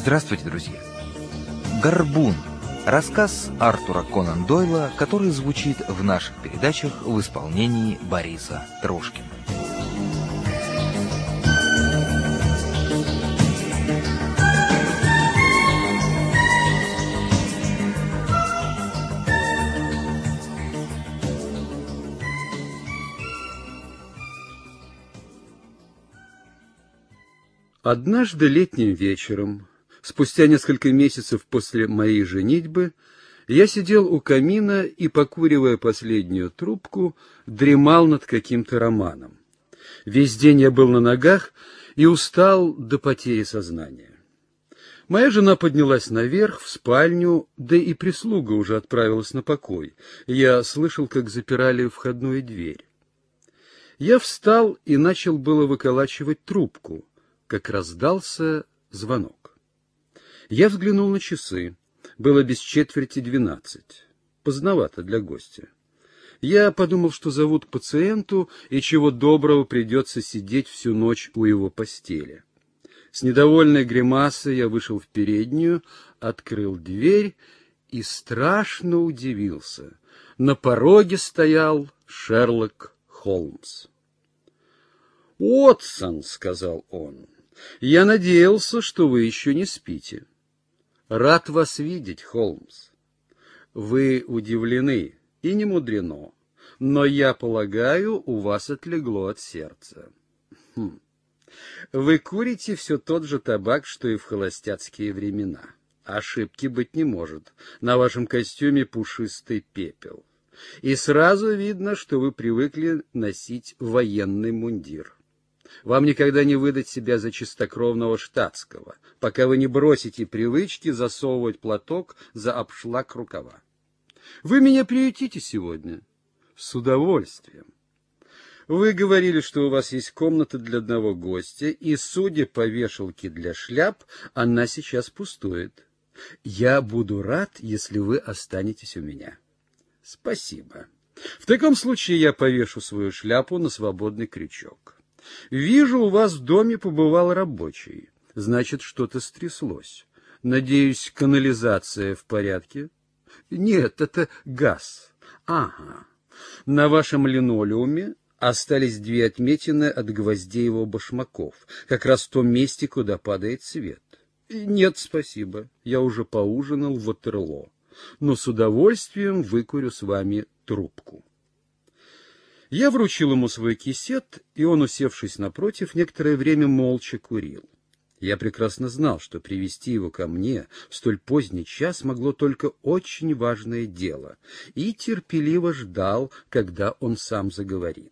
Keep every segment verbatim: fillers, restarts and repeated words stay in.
Здравствуйте, друзья! «Горбун» – рассказ Артура Конан Дойла, который звучит в наших передачах в исполнении Бориса Трушкина. Однажды летним вечером, спустя несколько месяцев после моей женитьбы, я сидел у камина и, покуривая последнюю трубку, дремал над каким-то романом. Весь день я был на ногах и устал до потери сознания. Моя жена поднялась наверх, в спальню, да и прислуга уже отправилась на покой. Я слышал, как запирали входную дверь. Я встал и начал было выколачивать трубку, как раздался звонок. Я взглянул на часы. Было без четверти двенадцать. Поздновато для гостя. Я подумал, что зовут к пациенту, и чего доброго придется сидеть всю ночь у его постели. С недовольной гримасой я вышел в переднюю, открыл дверь и страшно удивился. На пороге стоял Шерлок Холмс. «Уотсон», — сказал он, — «я надеялся, что вы еще не спите. Рад вас видеть, Холмс. Вы удивлены, и не мудрено, но, я полагаю, у вас отлегло от сердца. Хм. Вы курите все тот же табак, что и в холостяцкие времена. Ошибки быть не может. На вашем костюме пушистый пепел. И сразу видно, что вы привыкли носить военный мундир. Вам никогда не выдать себя за чистокровного штатского, пока вы не бросите привычки засовывать платок за обшлаг рукава. Вы меня приютите сегодня? С удовольствием. Вы говорили, что у вас есть комната для одного гостя, и, судя по вешалке для шляп, она сейчас пустует. Я буду рад, если вы останетесь у меня. Спасибо. В таком случае я повешу свою шляпу на свободный крючок. Вижу, у вас в доме побывал рабочий. Значит, что-то стряслось. Надеюсь, канализация в порядке? Нет, это газ. Ага. На вашем линолеуме остались две отметины от гвоздей его башмаков, как раз в том месте, куда падает свет. Нет, спасибо. Я уже поужинал в Ватерлоо, но с удовольствием выкурю с вами трубку. Я вручил ему свой кисет, и он, усевшись напротив, некоторое время молча курил. Я прекрасно знал, что привести его ко мне в столь поздний час могло только очень важное дело, и терпеливо ждал, когда он сам заговорит.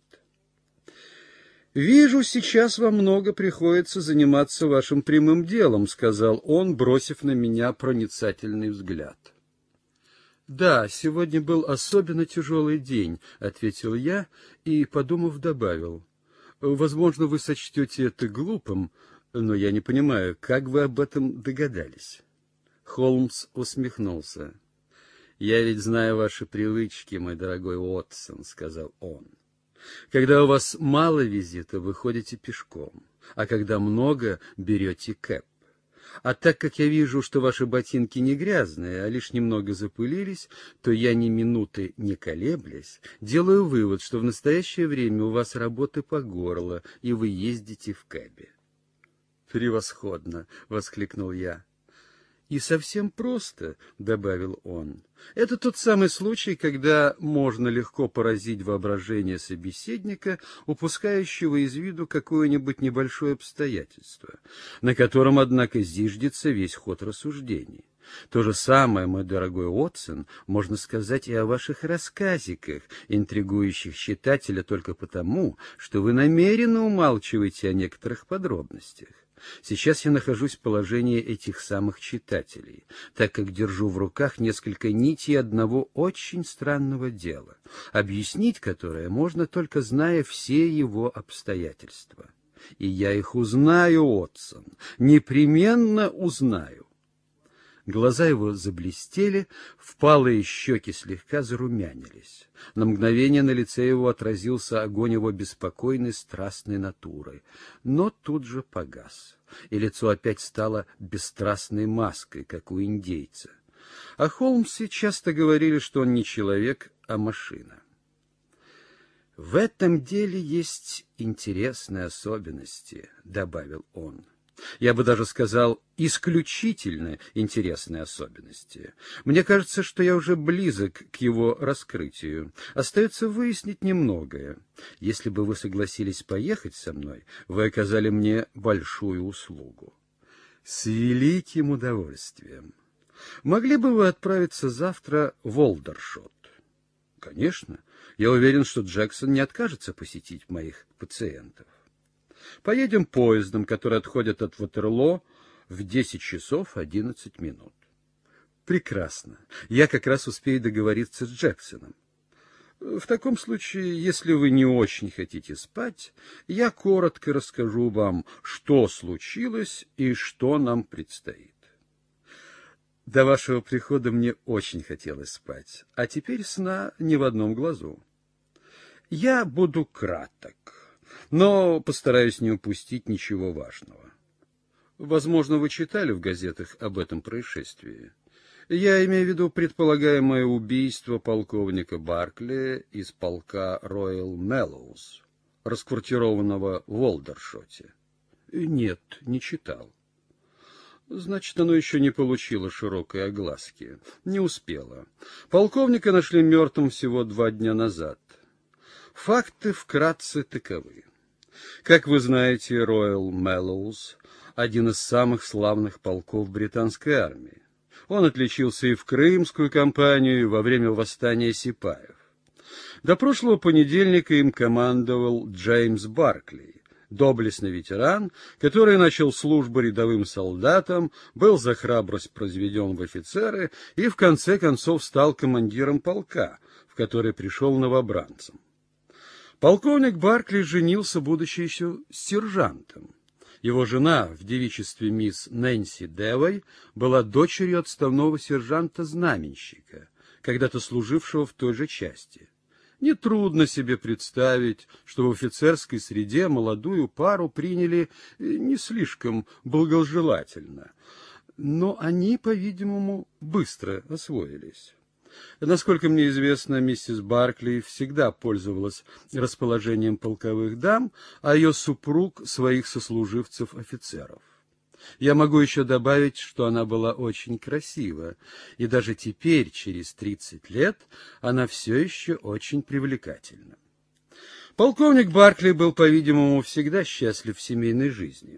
«Вижу, сейчас вам много приходится заниматься вашим прямым делом», — сказал он, бросив на меня проницательный взгляд. «Да, сегодня был особенно тяжелый день», — ответил я и, подумав, добавил. «Возможно, вы сочтете это глупым, но я не понимаю, как вы об этом догадались?» Холмс усмехнулся. «Я ведь знаю ваши привычки, мой дорогой Уотсон», — сказал он. «Когда у вас мало визита, вы ходите пешком, а когда много, берете кэб. А так как я вижу, что ваши ботинки не грязные, а лишь немного запылились, то я ни минуты не колеблясь делаю вывод, что в настоящее время у вас работы по горло, и вы ездите в кэбе». «Превосходно!» — воскликнул я. «И совсем просто», — добавил он. «Это тот самый случай, когда можно легко поразить воображение собеседника, упускающего из виду какое-нибудь небольшое обстоятельство, на котором, однако, зиждется весь ход рассуждений. То же самое, мой дорогой Уотсон, можно сказать и о ваших рассказиках, интригующих читателя только потому, что вы намеренно умалчиваете о некоторых подробностях. Сейчас я нахожусь в положении этих самых читателей, так как держу в руках несколько нитей одного очень странного дела, объяснить которое можно только зная все его обстоятельства. И я их узнаю, Уотсон, непременно узнаю. Глаза его заблестели, впалые щеки слегка зарумянились. На мгновение на лице его отразился огонь его беспокойной, страстной натуры, но тут же погас, и лицо опять стало бесстрастной маской, как у индейца. О Холмсе часто говорили, что он не человек, а машина. «В этом деле есть интересные особенности», — добавил он. «Я бы даже сказал, исключительно интересные особенности. Мне кажется, что я уже близок к его раскрытию. Остается выяснить немногое. Если бы вы согласились поехать со мной, вы оказали мне большую услугу». «С великим удовольствием. Могли бы вы отправиться завтра в Олдершот?» «Конечно. Я уверен, что Джексон не откажется посетить моих пациентов. Поедем поездом, который отходит от Ватерлоо в десять часов одиннадцать минут». «Прекрасно. Я как раз успею договориться с Джексоном. В таком случае, если вы не очень хотите спать, я коротко расскажу вам, что случилось и что нам предстоит». До вашего прихода мне очень хотелось спать, а теперь сна ни в одном глазу. Я буду краток, но постараюсь не упустить ничего важного. Возможно, вы читали в газетах об этом происшествии. Я имею в виду предполагаемое убийство полковника Баркли из полка Роyal Mellows, расквартированного в Олдершоте. Нет, не читал. Значит, оно еще не получило широкой огласки. Не успело. Полковника нашли мертвым всего два дня назад. Факты вкратце таковы. Как вы знаете, Royal Mellows — один из самых славных полков британской армии. Он отличился и в Крымскую кампанию, и во время восстания сипаев. До прошлого понедельника им командовал Джеймс Баркли, доблестный ветеран, который начал службу рядовым солдатом, был за храбрость произведен в офицеры и в конце концов стал командиром полка, в который пришел новобранцем. Полковник Баркли женился, будучи еще сержантом. Его жена в девичестве мисс Нэнси Девой была дочерью отставного сержанта-знаменщика, когда-то служившего в той же части. Нетрудно себе представить, что в офицерской среде молодую пару приняли не слишком благожелательно, но они, по-видимому, быстро освоились. Насколько мне известно, миссис Баркли всегда пользовалась расположением полковых дам, а ее супруг — своих сослуживцев-офицеров. Я могу еще добавить, что она была очень красива, и даже теперь, через тридцать лет, она все еще очень привлекательна. Полковник Баркли был, по-видимому, всегда счастлив в семейной жизни.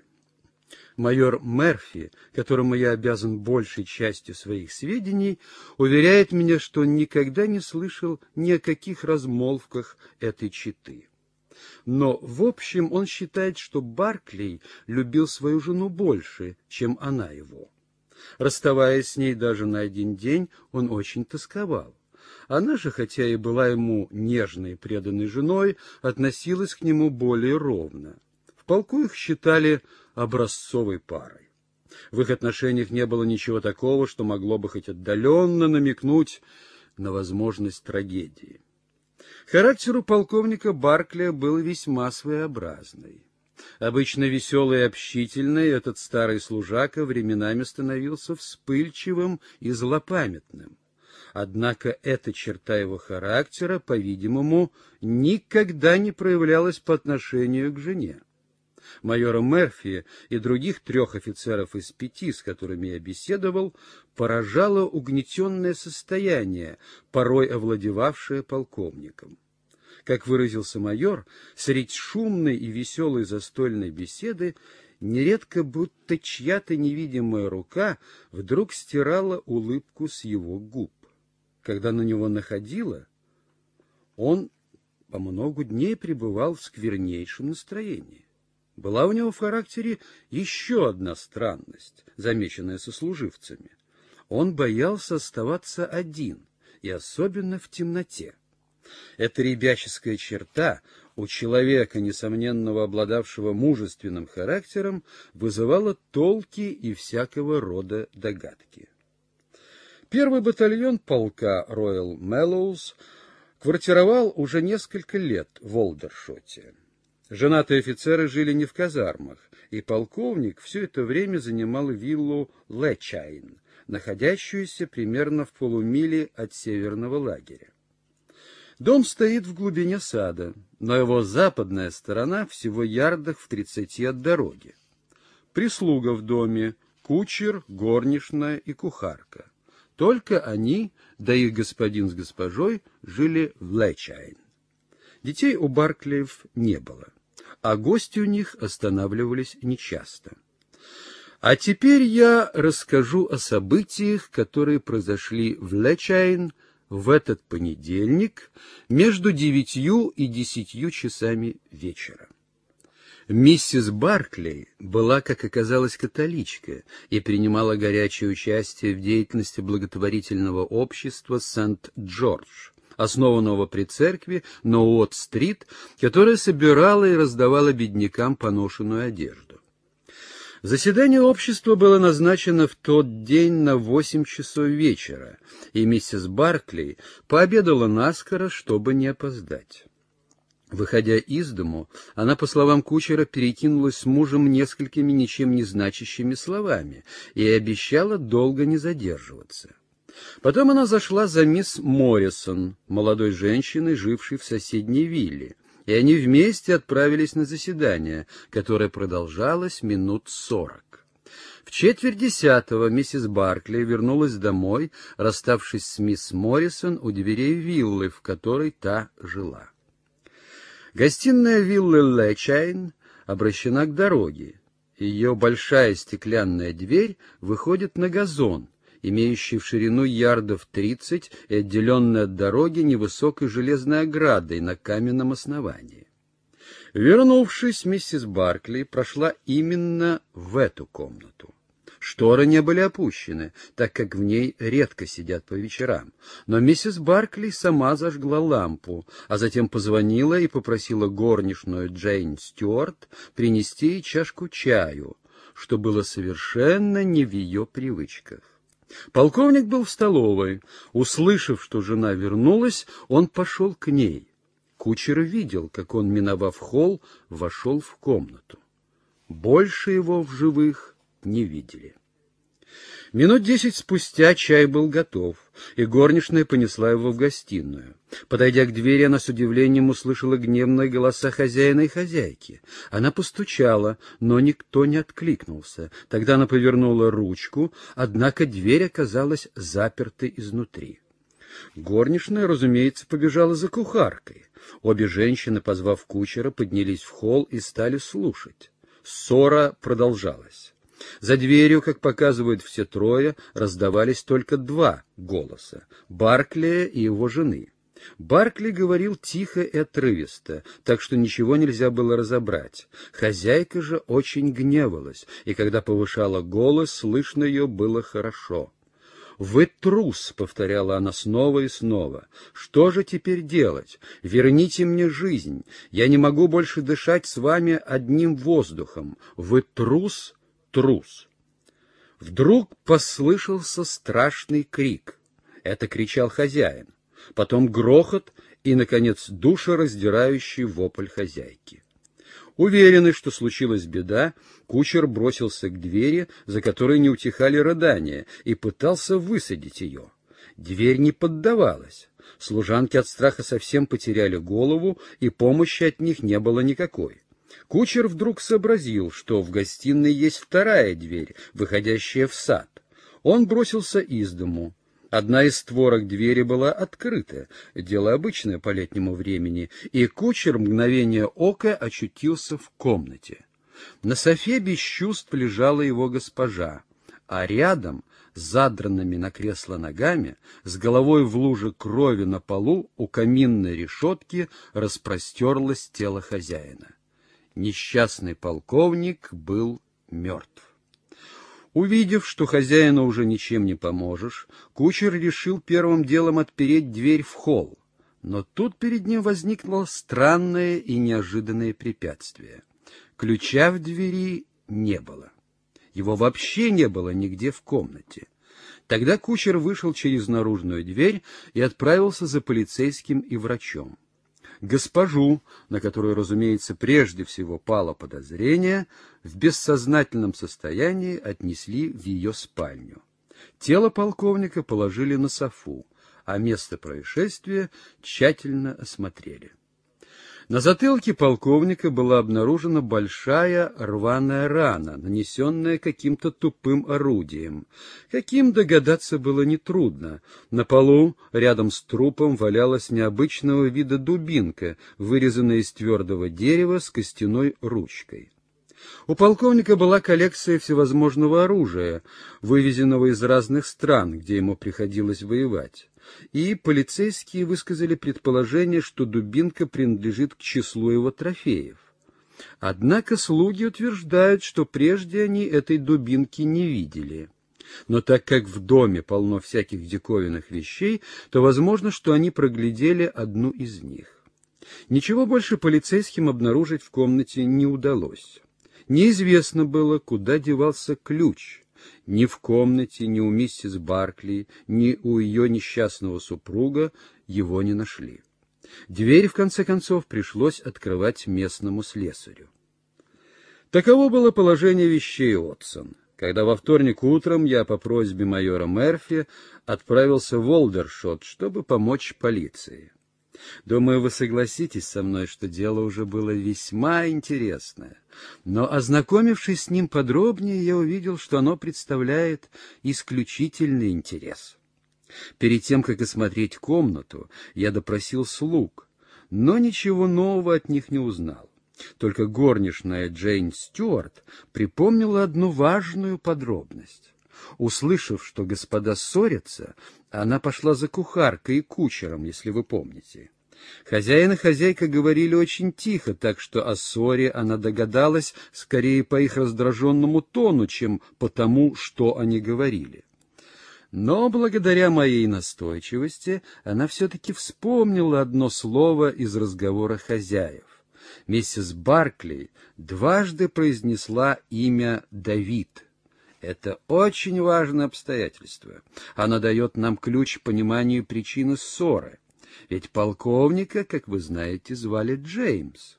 Майор Мерфи, которому я обязан большей частью своих сведений, уверяет меня, что он никогда не слышал ни о каких размолвках этой четы. Но, в общем, он считает, что Баркли любил свою жену больше, чем она его. Расставаясь с ней даже на один день, он очень тосковал. Она же, хотя и была ему нежной и преданной женой, относилась к нему более ровно. В полку их считали образцовой парой. В их отношениях не было ничего такого, что могло бы хоть отдаленно намекнуть на возможность трагедии. Характер у полковника Баркли был весьма своеобразный. Обычно веселый и общительный, этот старый служака временами становился вспыльчивым и злопамятным. Однако эта черта его характера, по-видимому, никогда не проявлялась по отношению к жене. Майора Мерфи и других трех офицеров из пяти, с которыми я беседовал, поражало угнетенное состояние, порой овладевавшее полковником. Как выразился майор, средь шумной и веселой застольной беседы нередко будто чья-то невидимая рука вдруг стирала улыбку с его губ. Когда на него находила, он по много дней пребывал в сквернейшем настроении. Была у него в характере еще одна странность, замеченная сослуживцами. Он боялся оставаться один, и особенно в темноте. Эта ребяческая черта у человека, несомненно обладавшего мужественным характером, вызывала толки и всякого рода догадки. Первый батальон полка Роyal Mallows квартировал уже несколько лет в Олдершоте. Женатые офицеры жили не в казармах, и полковник все это время занимал виллу Лечайн, находящуюся примерно в полумиле от северного лагеря. Дом стоит в глубине сада, но его западная сторона всего ярдах в тридцати от дороги. Прислуга в доме, кучер, горничная и кухарка. Только они, да их господин с госпожой, жили в Лечайн. Детей у Барклеев не было, а гости у них останавливались нечасто. А теперь я расскажу о событиях, которые произошли в Лечайн в этот понедельник между девятью и десятью часами вечера. Миссис Барклей была, как оказалось, католичка и принимала горячее участие в деятельности благотворительного общества Сент-Джордж, основанного при церкви на Уотт-стрит, которая собирала и раздавала беднякам поношенную одежду. Заседание общества было назначено в тот день на восемь часов вечера, и миссис Барклей пообедала наскоро, чтобы не опоздать. Выходя из дому, она, по словам кучера, перекинулась с мужем несколькими ничем не значащими словами и обещала долго не задерживаться. Потом она зашла за мисс Моррисон, молодой женщиной, жившей в соседней вилле, и они вместе отправились на заседание, которое продолжалось минут сорок. В четверть десятого миссис Барклey вернулась домой, расставшись с мисс Моррисон у дверей виллы, в которой та жила. Гостиная виллы Лечайн обращена к дороге. Ее большая стеклянная дверь выходит на газон, имеющий в ширину ярдов тридцать и отделенный от дороги невысокой железной оградой на каменном основании. Вернувшись, миссис Барклей прошла именно в эту комнату. Шторы не были опущены, так как в ней редко сидят по вечерам, но миссис Барклей сама зажгла лампу, а затем позвонила и попросила горничную Джейн Стюарт принести ей чашку чаю, что было совершенно не в ее привычках. Полковник был в столовой. Услышав, что жена вернулась, он пошел к ней. Кучер видел, как он, миновав холл, вошел в комнату. Больше его в живых не видели. Минут десять спустя чай был готов, и горничная понесла его в гостиную. Подойдя к двери, она с удивлением услышала гневные голоса хозяина и хозяйки. Она постучала, но никто не откликнулся. Тогда она повернула ручку, однако дверь оказалась запертой изнутри. Горничная, разумеется, побежала за кухаркой. Обе женщины, позвав кучера, поднялись в холл и стали слушать. Ссора продолжалась. За дверью, как показывают все трое, раздавались только два голоса — Барклея и его жены. Баркли говорил тихо и отрывисто, так что ничего нельзя было разобрать. Хозяйка же очень гневалась, и когда повышала голос, слышно ее было хорошо. «Вы трус», — повторяла она снова и снова. «Что же теперь делать? Верните мне жизнь. Я не могу больше дышать с вами одним воздухом. Вы трус?» Трус. Вдруг послышался страшный крик. Это кричал хозяин. Потом грохот и, наконец, душераздирающий вопль хозяйки. Уверенный, что случилась беда, кучер бросился к двери, за которой не утихали рыдания, и пытался высадить ее. Дверь не поддавалась. Служанки от страха совсем потеряли голову, и помощи от них не было никакой. Кучер вдруг сообразил, что в гостиной есть вторая дверь, выходящая в сад. Он бросился из дому. Одна из створок двери была открыта, дело обычное по летнему времени, и кучер мгновение ока очутился в комнате. На софе без чувств лежала его госпожа, а рядом, с задранными на кресло ногами, с головой в луже крови на полу у каминной решетки распростерлось тело хозяина. Несчастный полковник был мертв. Увидев, что хозяину уже ничем не поможешь, кучер решил первым делом отпереть дверь в холл. Но тут перед ним возникло странное и неожиданное препятствие. Ключа в двери не было. Его вообще не было нигде в комнате. Тогда кучер вышел через наружную дверь и отправился за полицейским и врачом. Госпожу, на которую, разумеется, прежде всего пало подозрение, в бессознательном состоянии отнесли в ее спальню. Тело полковника положили на софу, а место происшествия тщательно осмотрели. На затылке полковника была обнаружена большая рваная рана, нанесенная каким-то тупым орудием. Каким догадаться было нетрудно. На полу рядом с трупом валялась необычного вида дубинка, вырезанная из твердого дерева с костяной ручкой. У полковника была коллекция всевозможного оружия, вывезенного из разных стран, где ему приходилось воевать. И полицейские высказали предположение, что дубинка принадлежит к числу его трофеев. Однако слуги утверждают, что прежде они этой дубинки не видели. Но так как в доме полно всяких диковинных вещей, то возможно, что они проглядели одну из них. Ничего больше полицейским обнаружить в комнате не удалось. Неизвестно было, куда девался ключ. Ни в комнате, ни у миссис Баркли, ни у ее несчастного супруга его не нашли. Дверь, в конце концов, пришлось открывать местному слесарю. Таково было положение вещей, Уотсон, когда во вторник утром я по просьбе майора Мерфи отправился в Олдершот, чтобы помочь полиции. Думаю, вы согласитесь со мной, что дело уже было весьма интересное. Но, ознакомившись с ним подробнее, я увидел, что оно представляет исключительный интерес. Перед тем, как осмотреть комнату, я допросил слуг, но ничего нового от них не узнал. Только горничная Джейн Стюарт припомнила одну важную подробность. Услышав, что господа ссорятся, она пошла за кухаркой и кучером, если вы помните. Хозяин и хозяйка говорили очень тихо, так что о ссоре она догадалась скорее по их раздраженному тону, чем по тому, что они говорили. Но благодаря моей настойчивости она все-таки вспомнила одно слово из разговора хозяев. Миссис Баркли дважды произнесла имя Давид. Это очень важное обстоятельство. Оно дает нам ключ к пониманию причины ссоры. Ведь полковника, как вы знаете, звали Джеймс.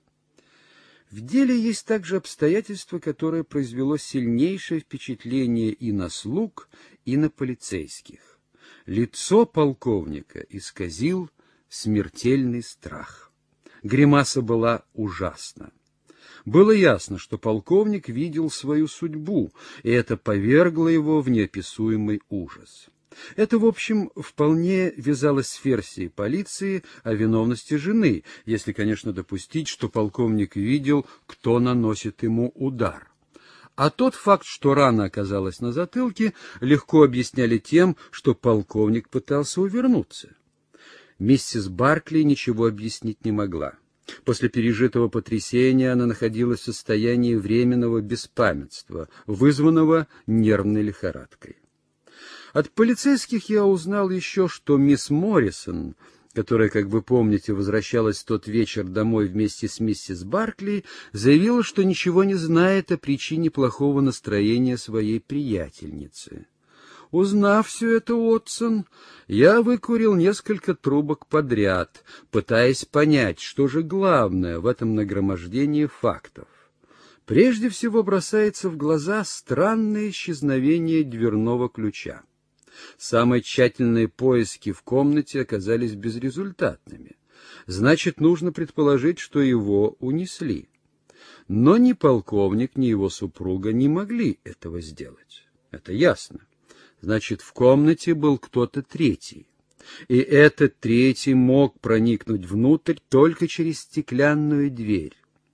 В деле есть также обстоятельство, которое произвело сильнейшее впечатление и на слуг, и на полицейских. Лицо полковника исказил смертельный страх. Гримаса была ужасна. Было ясно, что полковник видел свою судьбу, и это повергло его в неописуемый ужас. Это, в общем, вполне вязалось с версией полиции о виновности жены, если, конечно, допустить, что полковник видел, кто наносит ему удар. А тот факт, что рана оказалась на затылке, легко объясняли тем, что полковник пытался увернуться. Миссис Баркли ничего объяснить не могла. После пережитого потрясения она находилась в состоянии временного беспамятства, вызванного нервной лихорадкой. От полицейских я узнал еще, что мисс Моррисон, которая, как вы помните, возвращалась в тот вечер домой вместе с миссис Баркли, заявила, что ничего не знает о причине плохого настроения своей приятельницы. Узнав все это, Уотсон, я выкурил несколько трубок подряд, пытаясь понять, что же главное в этом нагромождении фактов. Прежде всего бросается в глаза странное исчезновение дверного ключа. Самые тщательные поиски в комнате оказались безрезультатными. Значит, нужно предположить, что его унесли. Но ни полковник, ни его супруга не могли этого сделать. Это ясно. Значит, в комнате был кто-то третий. И этот третий мог проникнуть внутрь только через стеклянную дверь.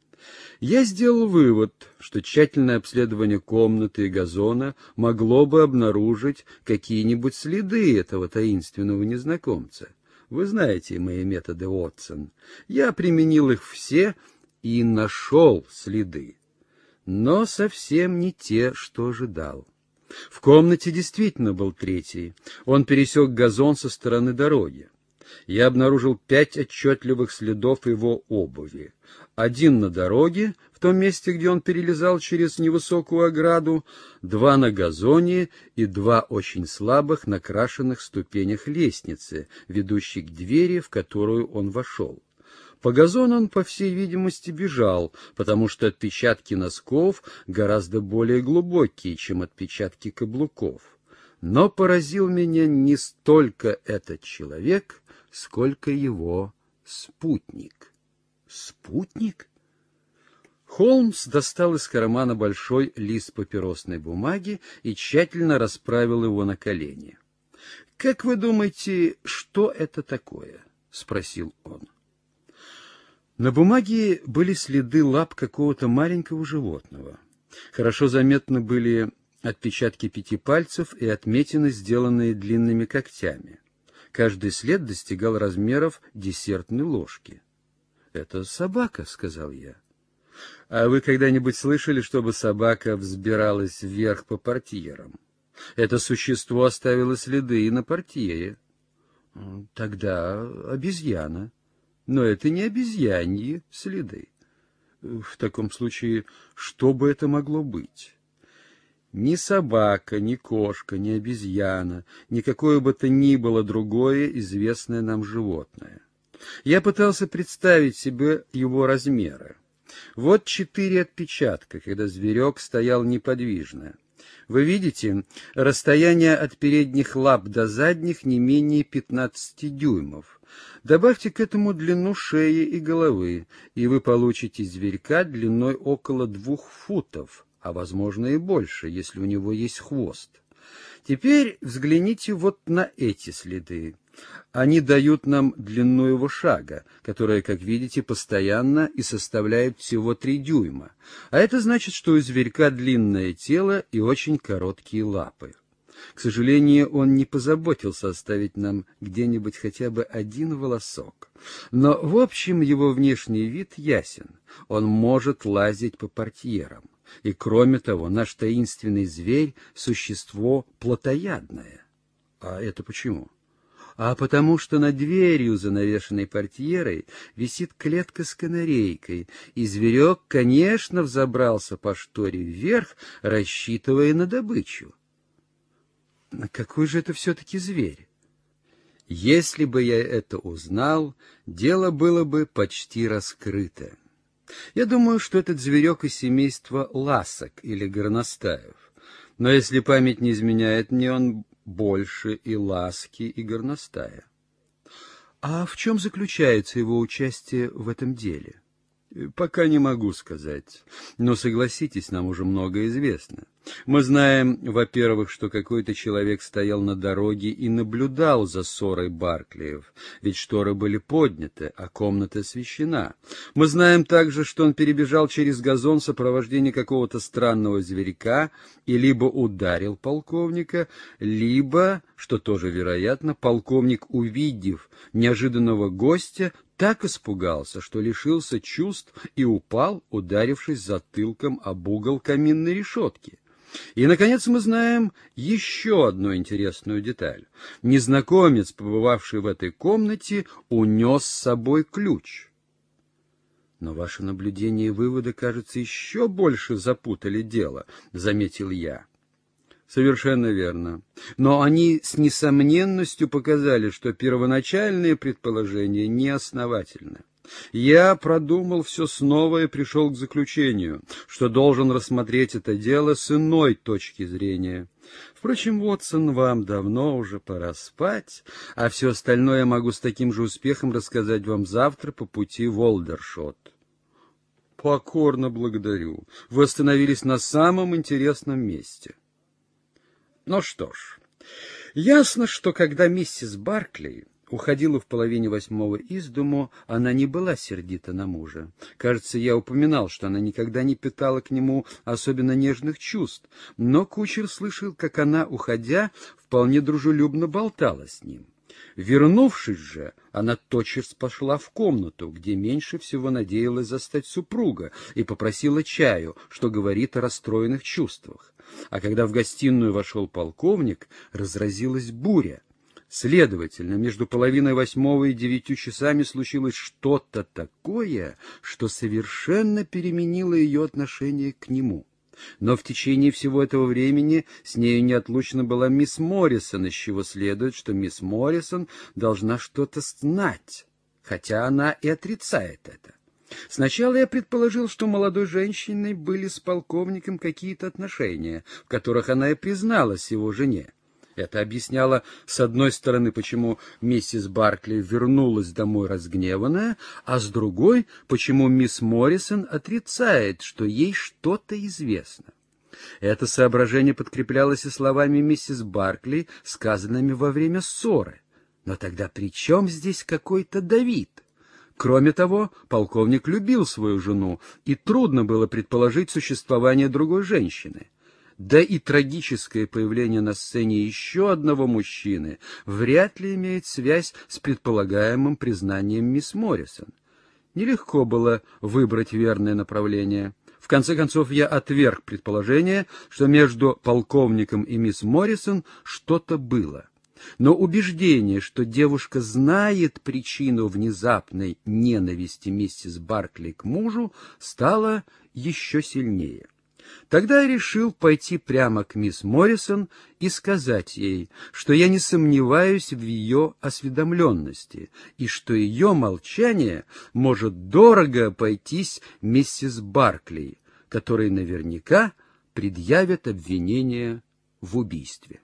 Я сделал вывод, что тщательное обследование комнаты и газона могло бы обнаружить какие-нибудь следы этого таинственного незнакомца. Вы знаете мои методы, Уотсон. Я применил их все и нашел следы, но совсем не те, что ожидал. В комнате действительно был третий. Он пересек газон со стороны дороги. Я обнаружил пять отчетливых следов его обуви. Один на дороге, в том месте, где он перелезал через невысокую ограду, два на газоне и два очень слабых накрашенных ступенях лестницы, ведущей к двери, в которую он вошел. По газону он, по всей видимости, бежал, потому что отпечатки носков гораздо более глубокие, чем отпечатки каблуков. Но поразил меня не столько этот человек, сколько его спутник. Спутник? Холмс достал из кармана большой лист папиросной бумаги и тщательно расправил его на колени. — Как вы думаете, что это такое? — спросил он. На бумаге были следы лап какого-то маленького животного. Хорошо заметны были отпечатки пяти пальцев и отметины, сделанные длинными когтями. Каждый след достигал размеров десертной ложки. — Это собака, — сказал я. — А вы когда-нибудь слышали, чтобы собака взбиралась вверх по портьерам? Это существо оставило следы и на портьере. — Тогда обезьяна. Но это не обезьяньи следы. В таком случае, что бы это могло быть? Ни собака, ни кошка, ни обезьяна, ни какое бы то ни было другое известное нам животное. Я пытался представить себе его размеры. Вот четыре отпечатка, когда зверек стоял неподвижно. Вы видите, расстояние от передних лап до задних не менее пятнадцати дюймов. Добавьте к этому длину шеи и головы, и вы получите зверька длиной около двух футов, а возможно и больше, если у него есть хвост. Теперь взгляните вот на эти следы. Они дают нам длину его шага, которая, как видите, постоянно и составляет всего три дюйма. А это значит, что у зверька длинное тело и очень короткие лапы. К сожалению, он не позаботился оставить нам где-нибудь хотя бы один волосок. Но, в общем, его внешний вид ясен. Он может лазить по портьерам. И, кроме того, наш таинственный зверь — существо плотоядное. А это почему? А потому что над дверью, занавешенной портьерой, висит клетка с канарейкой, и зверек, конечно, взобрался по шторе вверх, рассчитывая на добычу. Какой же это все-таки зверь? Если бы я это узнал, дело было бы почти раскрыто. Я думаю, что этот зверек из семейства ласок или горностаев. Но если память не изменяет мне, он больше и ласки, и горностая. А в чем заключается его участие в этом деле? Пока не могу сказать. Но, согласитесь, нам уже многое известно. Мы знаем, во-первых, что какой-то человек стоял на дороге и наблюдал за ссорой Барклиев, ведь шторы были подняты, а комната освещена. Мы знаем также, что он перебежал через газон в сопровождении какого-то странного зверька и либо ударил полковника, либо, что тоже вероятно, полковник, увидев неожиданного гостя, так испугался, что лишился чувств и упал, ударившись затылком об угол каминной решетки. И, наконец, мы знаем еще одну интересную деталь. Незнакомец, побывавший в этой комнате, унес с собой ключ. Но ваши наблюдения и выводы, кажется, еще больше запутали дело, — заметил я. Совершенно верно. Но они с несомненностью показали, что первоначальные предположения неосновательны. Я продумал все снова и пришел к заключению, что должен рассмотреть это дело с иной точки зрения. Впрочем, Уотсон, вам давно уже пора спать, а все остальное я могу с таким же успехом рассказать вам завтра по пути в Олдершот. Покорно благодарю. Вы остановились на самом интересном месте. Ну что ж, ясно, что когда миссис Баркли уходила в половине восьмого из дому, она не была сердита на мужа. Кажется, я упоминал, что она никогда не питала к нему особенно нежных чувств, но кучер слышал, как она, уходя, вполне дружелюбно болтала с ним. Вернувшись же, она тотчас пошла в комнату, где меньше всего надеялась застать супруга, и попросила чаю, что говорит о расстроенных чувствах. А когда в гостиную вошел полковник, разразилась буря. Следовательно, между половиной восьмого и девятью часами случилось что-то такое, что совершенно переменило ее отношение к нему. Но в течение всего этого времени с нею неотлучно была мисс Моррисон, из чего следует, что мисс Моррисон должна что-то знать, хотя она и отрицает это. Сначала я предположил, что у молодой женщины были с полковником какие-то отношения, в которых она и призналась его жене. Это объясняло, с одной стороны, почему миссис Баркли вернулась домой разгневанная, а с другой, почему мисс Моррисон отрицает, что ей что-то известно. Это соображение подкреплялось и словами миссис Баркли, сказанными во время ссоры. Но тогда при чем здесь какой-то Давид? Кроме того, полковник любил свою жену, и трудно было предположить существование другой женщины. Да и трагическое появление на сцене еще одного мужчины вряд ли имеет связь с предполагаемым признанием мисс Моррисон. Нелегко было выбрать верное направление. В конце концов, я отверг предположение, что между полковником и мисс Моррисон что-то было. Но убеждение, что девушка знает причину внезапной ненависти миссис Баркли к мужу, стало еще сильнее. Тогда я решил пойти прямо к мисс Моррисон и сказать ей, что я не сомневаюсь в ее осведомленности и что ее молчание может дорого обойтись миссис Баркли, которой наверняка предъявят обвинение в убийстве.